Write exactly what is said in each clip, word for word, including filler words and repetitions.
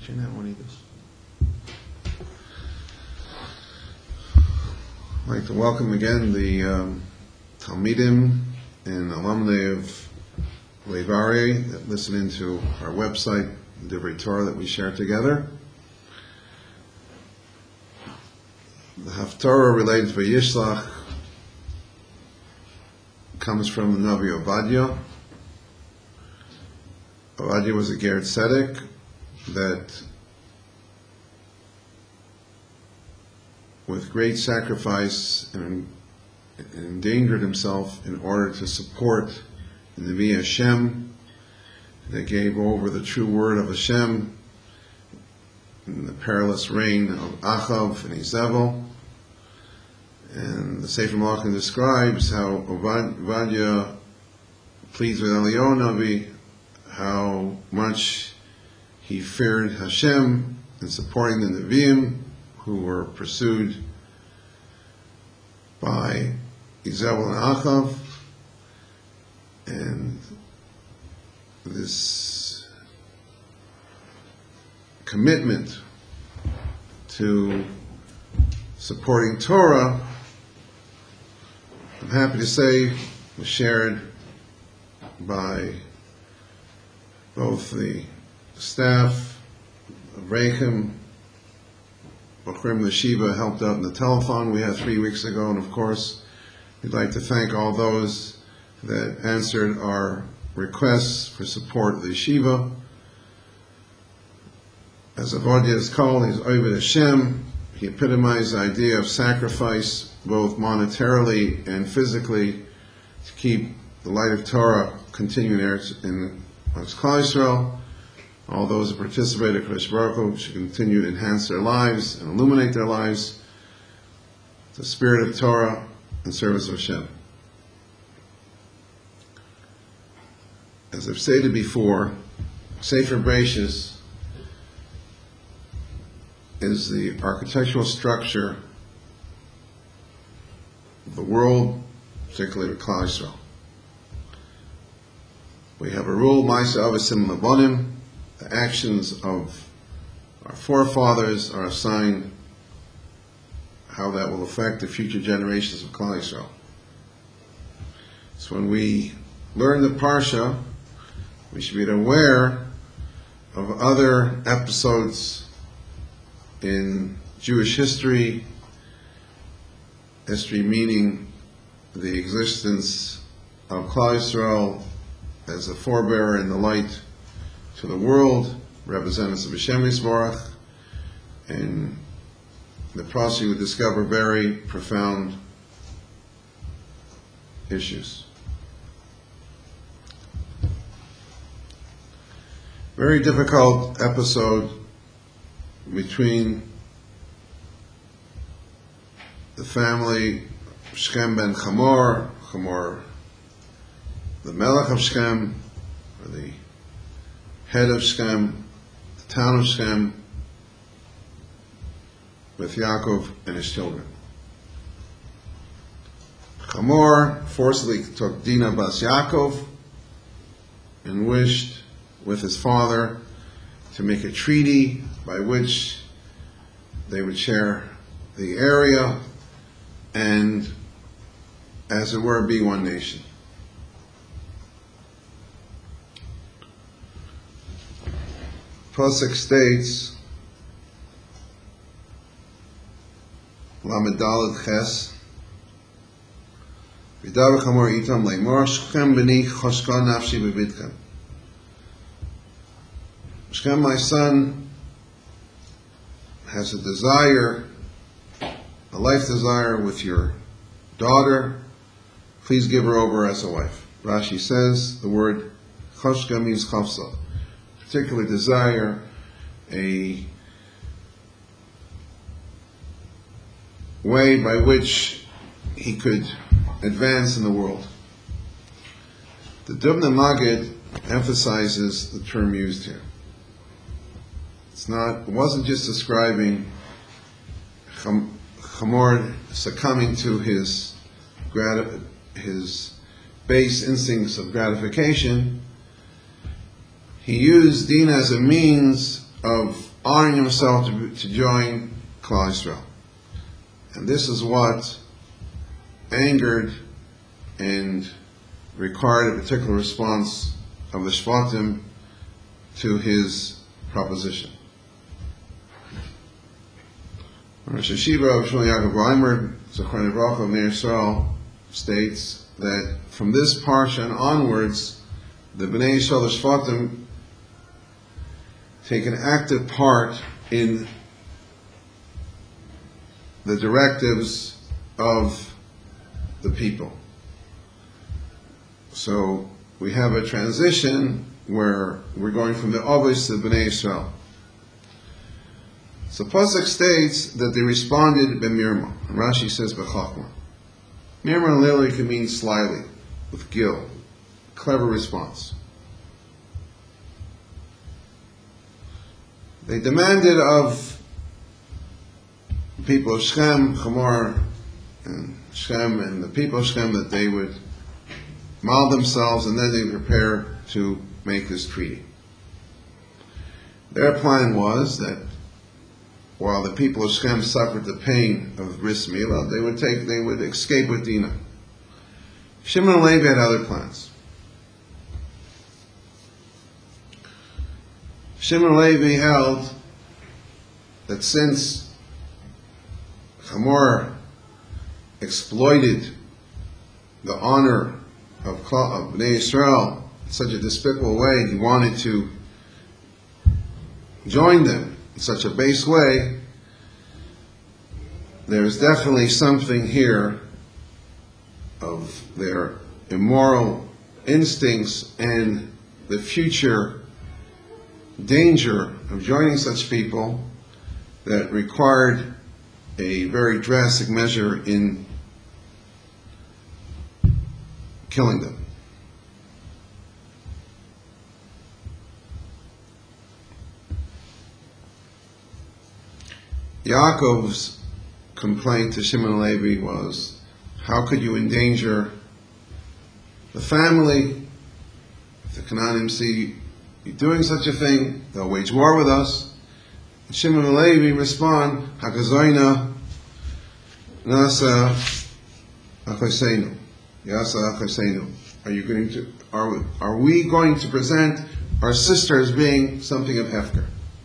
Can you have one of these? I'd like to welcome again the um, Talmidim and alumni of Lev Aryeh that listen into our website, the Divrei Torah that we share together. The Haftarah related to Yishlach comes from the Navi Ovadia. Ovadia was a Ger Tzedek that with great sacrifice and endangered himself in order to support the Nevi Hashem that gave over the true word of Hashem in the perilous reign of Achav and Izebel. And the Sefer Malachim describes how Ovadia pleads with Eliyahu Navi, how much he feared Hashem in supporting the Nevi'im who were pursued by Izebel and Achav, and this commitment to supporting Torah, I'm happy to say, was shared by both the staff of Reichim, Bochrim Yeshiva helped out in the telethon we had three weeks ago, and of course, we'd like to thank all those that answered our requests for support of the yeshiva. As Ovadia is called, he's Oved Hashem. He epitomized the idea of sacrifice, both monetarily and physically, to keep the light of Torah continuing in amongst Klal Yisrael. All those who participated in Kodesh Baruch Hu should continue to enhance their lives and illuminate their lives, the spirit of Torah and service of Hashem. As I've stated before, Sefer Bereishis is the architectural structure of the world, particularly with Klal Yisrael. We have a rule, Ma'aseh Avasim Levonim. The actions of our forefathers are a sign how that will affect the future generations of Klal Yisrael. So when we learn the Parsha, we should be aware of other episodes in Jewish history, history meaning the existence of Klal Yisrael as a forebearer in the light to the world, representatives of Hashem Yisborach, and the process would discover very profound issues. Very difficult episode between the family of Shechem ben Chamor, Chamor, the Melech of Shechem, or the head of Shechem, the town of Shechem, with Yaakov and his children. Chamor forcibly took Dinah bas Yaakov and wished with his father to make a treaty by which they would share the area and, as it were, be one nation. Pasuk states, Lamed Daled Ches, V'davar Chamor itam le'mor, Shechem b'ni choshka nafshi b'vidchem. Shechem, my son, has a desire, a life desire with your daughter. Please give her over as a wife. Rashi says the word choshka means chavsa. Particularly desire, a way by which he could advance in the world. The Dubna Magid emphasizes the term used here. It's not, it wasn't just describing Chamor succumbing to his grati- his base instincts of gratification. He used Dinah as a means of honoring himself to, to join Klal Yisrael. And this is what angered and required a particular response of the Shvatim to his proposition. Rosh Hashiva of Shmuel Yaakov Reimer, Zechron Livracha of Meir Yisrael, states that from this parsha and onwards, the Bnei Yisrael, the Shvatim, take an active part in the directives of the people. So we have a transition where we're going from the Avos to the Bnei Yisrael. So Pasuk states that they responded b'mirma. Rashi says b'chachma. Mirma literally can mean slyly, with gil, clever response. They demanded of the people of Shechem, Hamor, and Shechem, and the people of Shechem that they would mal themselves and then they prepare to make this treaty. Their plan was that while the people of Shechem suffered the pain of Bris Milah, they would take, they would escape with Dinah. Shimon and Levi had other plans. Shimon and Levi held that since Hamor exploited the honor of, of Bnei Yisrael in such a despicable way, he wanted to join them in such a base way. There's definitely something here of their immoral instincts and the future danger of joining such people that required a very drastic measure in killing them. Yaakov's complaint to Shimon and Levi was, how could you endanger the family? If the Canaanim see you doing such a thing, they'll wage war with us. And Shimon and Levi respond, Hakazoina nasa achoseinu. Yasa achoseinu. Are you going to, are we, are we going to present our sister as being something of Hefker?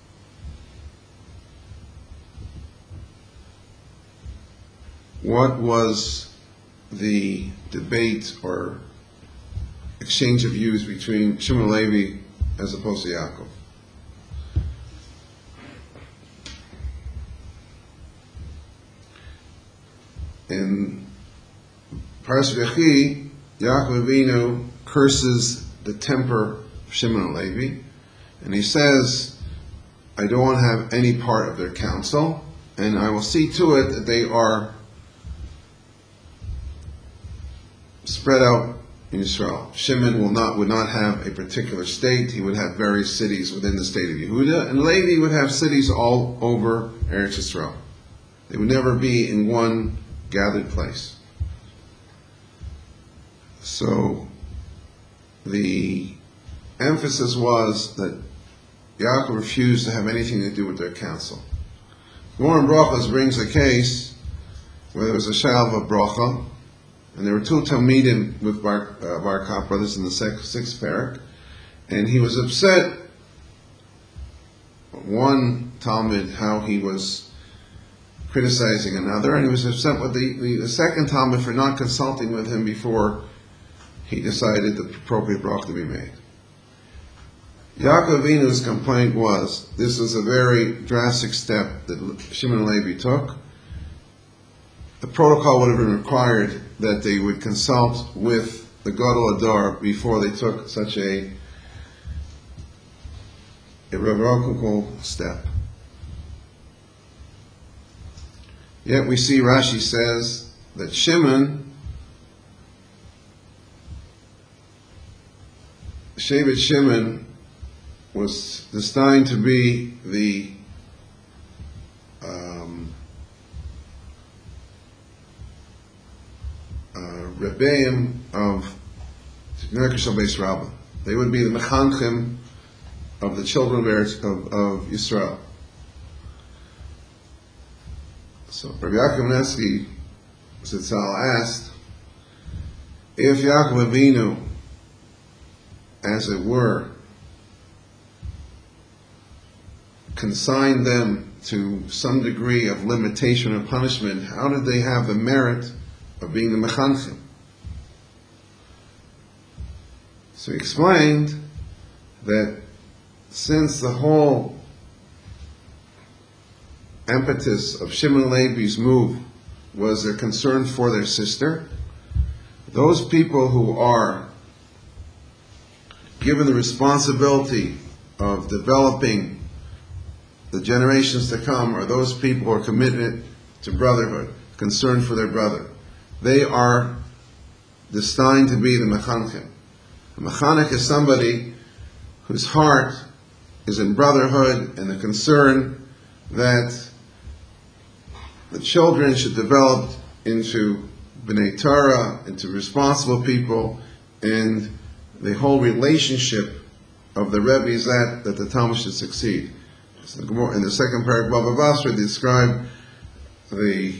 What was the debate or exchange of views between Shimon and Levi as opposed to Yaakov? In Paras Vechi, Yaakov Avinu curses the temper of Shimon and Levi, and he says, I don't want to have any part of their counsel, and I will see to it that they are spread out in Israel. Shimon will not, would not have a particular state. He would have various cities within the state of Yehuda, and Levi would have cities all over Eretz Yisrael. They would never be in one gathered place. So the emphasis was that Yaakov refused to have anything to do with their counsel. Moran Brachas brings a case where there was a shayla of a bracha, and there were two Talmidim with Bar, uh, Bar Kokhba brothers in the sixth, sixth parak, and he was upset, one Talmud, how he was criticizing another, and he was upset with the, the, the second Talmud for not consulting with him before he decided the appropriate bracha to be made. Yaakov Avinu's complaint was, this was a very drastic step that Shimon and Levi took. The protocol would have been required that they would consult with the Gadol Adar before they took such a irrevocable step. Yet we see Rashi says that Shimon, Shevet Shimon, was destined to be the um, uh, Rebbeim of Nerkeshel Beis Rabbah. They would be the Mechanchim of the children of, Eretz, of, of Yisrael. So Rabbi Yaakov Nevsky Zitzal asked, if Yaakov Avinu, as it were, consigned them to some degree of limitation or punishment, how did they have the merit of being the mechanchim? So he explained that since the whole impetus of Shimon Levi's move was their concern for their sister, those people who are given the responsibility of developing the generations to come are those people who are committed to brotherhood, concerned for their brother. They are destined to be the mechanchim. A mechanech is somebody whose heart is in brotherhood and the concern that the children should develop into B'nai Torah, into responsible people, and the whole relationship of the Rebbe is that, that the Talmud should succeed. So in the second paragraph, Baba Basra described the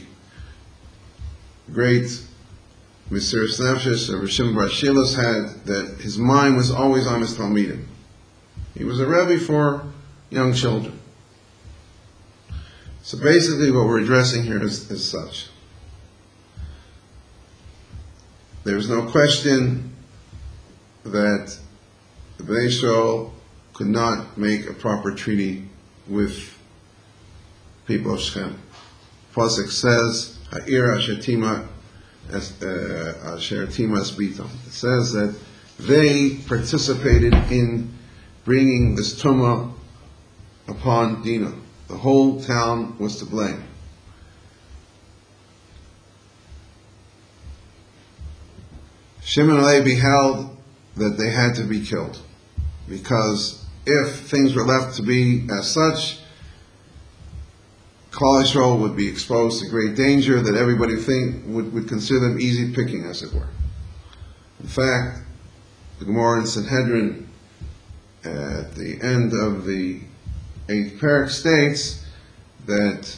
great Mesiras Nefesh of Rishon Bar Shilas had, that his mind was always on his Talmidim. He was a Rebbe for young children. So basically what we're addressing here is, is such. There's no question that the Bnei Yisrael could not make a proper treaty with people of Shechem. Pasuk says, Ha'ir asher tima asher tima esbitam. It says that they participated in bringing this tumah upon Dinah. The whole town was to blame. Shimon and Levi held that they had to be killed, because if things were left to be as such, Klal Yisrael would be exposed to great danger, that everybody think would, would consider them easy picking, as it were. In fact, the Gemara in Sanhedrin at the end of the eighth parak states that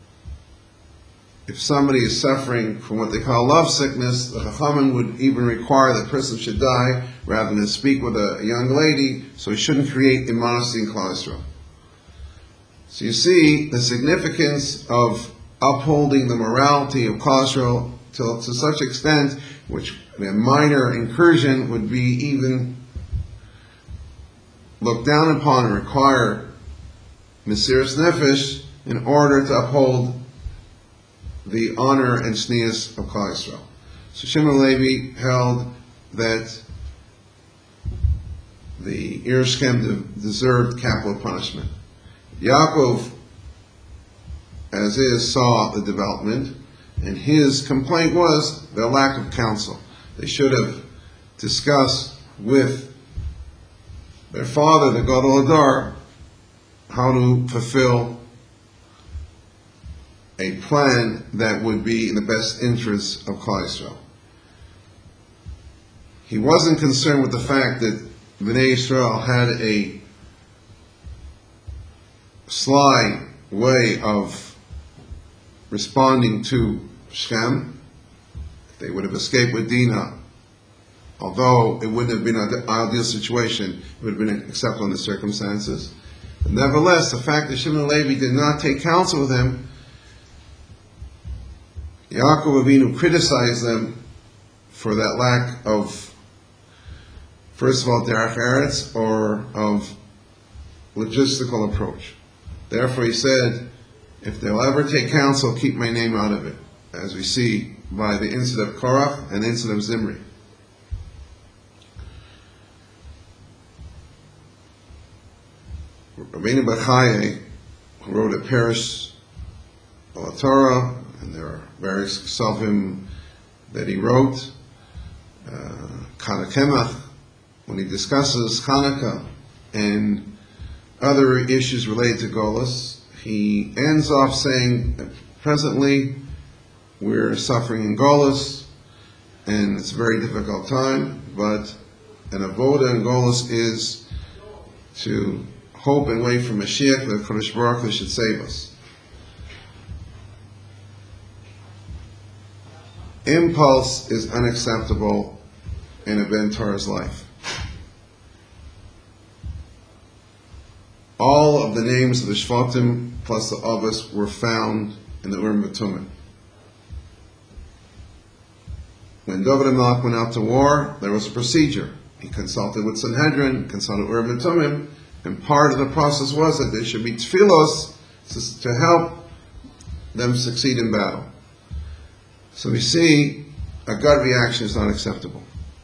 if somebody is suffering from what they call love sickness, the Chachamim would even require that person should die rather than speak with a young lady, so he shouldn't create immodesty in Klal Yisrael. So you see the significance of upholding the morality of Klal Yisrael to, to such extent, which a minor incursion would be even looked down upon and require Mesiras Nefesh in order to uphold the honor and shnias of Klal Yisrael. So Shimon Levi held that the Ir Shechem deserved capital punishment. Yaakov, as is, saw the development, and his complaint was the lack of counsel. They should have discussed with their father, the Gadol Hadar, how to fulfill a plan that would be in the best interest of Klal Yisrael. He wasn't concerned with the fact that Bnei Yisrael had a sly way of responding to Shechem. They would have escaped with Dinah. Although it wouldn't have been an ideal situation, it would have been acceptable in the circumstances. But nevertheless, the fact that Shimon and Levi did not take counsel with him, Yaakov Avinu criticized them for that lack of, first of all, derech eretz, or of logistical approach. Therefore he said, if they'll ever take counsel, keep my name out of it, as we see by the incident of Korach and the incident of Zimri. Rabbeinu Bar Chaya, who wrote a Perush al Torah, and there are various Kesavim that he wrote, uh, Kanakemach, when he discusses Hanukkah and other issues related to Golus, he ends off saying that presently we're suffering in Golus, and it's a very difficult time, but an avoda in Golus is to hope and wait for Mashiach that Kodesh Baruch Hu should save us. Impulse is unacceptable in a Ben Torah's life. All of the names of the Shvatim plus the Avos were found in the Urim V'Tumim. When David HaMelech went out to war, there was a procedure. He consulted with Sanhedrin, consulted with Urim V'Tumim, and part of the process was that there should be tefillos to help them succeed in battle. So we see a gut reaction is not acceptable.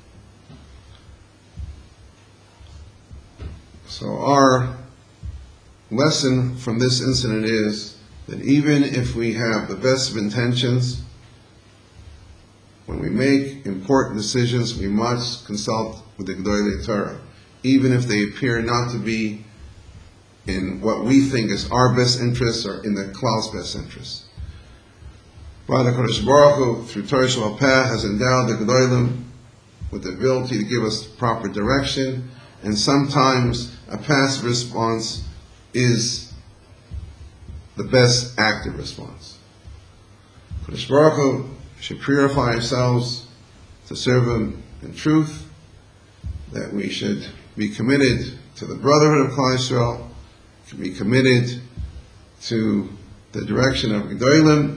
So our lesson from this incident is that even if we have the best of intentions, when we make important decisions, we must consult with the Gedolei Torah, even if they appear not to be in what we think is our best interests or in the Klal's best interests. But the Kodesh Baruch Hu, through Torah Sheba'al Peh, has endowed the Gedolim with the ability to give us proper direction, and sometimes a passive response is the best active response. Kodesh Baruch Hu should purify ourselves to serve Him in truth, that we should be committed to the brotherhood of Klal Yisrael, be committed to the direction of Gedolim,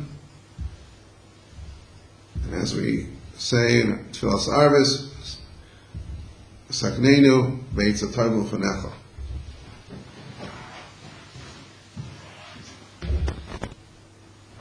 and as we say in Tfilas Arvis, Sakneinu Beitz HaTorah L'Fanecha.